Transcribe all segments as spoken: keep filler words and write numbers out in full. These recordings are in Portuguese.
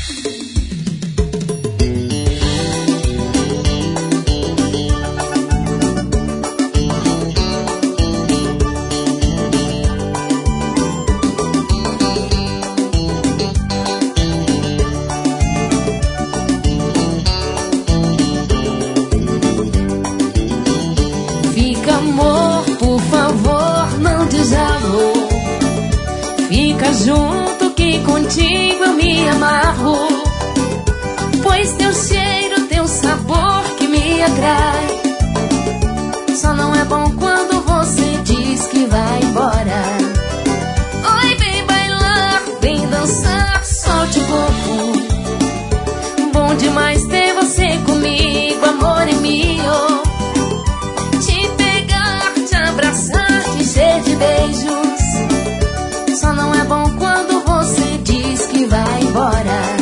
Fica, amor, por favor, não diz alô. Fica junto que contigo eu me amarro, pois teu cheiro, teu sabor que me atrai. Só não é bom quando você diz que vai embora. Oi, vem bailar, vem dançar, solte o corpo. Bom demais ter você comigo, amor é meu. Te pegar, te abraçar, te encher de beijos. Só não é bom quando você diz que vai embora.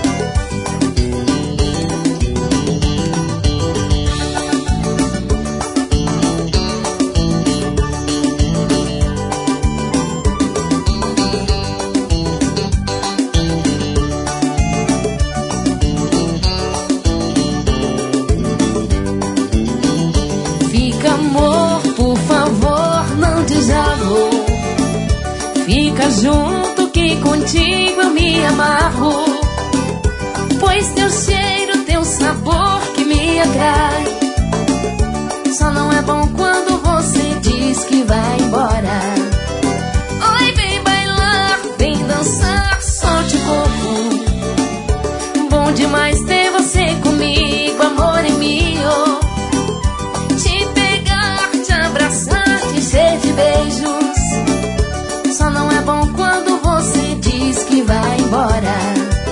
Fica, amor, por favor, não diz alô. Fica junto que contigo eu me amarro, pois teu cheiro, teu sabor que me atrai. Só não é bom quando você diz que vai embora. Oi, vem bailar, vem dançar, solte o corpo. Bom demais ter você comigo, amor é meu. Te pegar, te abraçar, te encher de beijos. Só não é bom quando você diz que vai embora.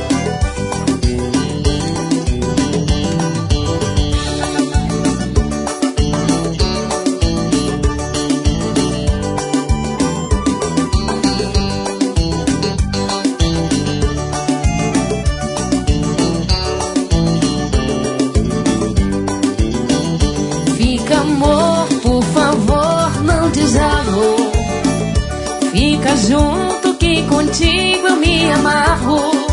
Fica, amor, por favor, não diz alô. Fica junto que contigo eu me amarro,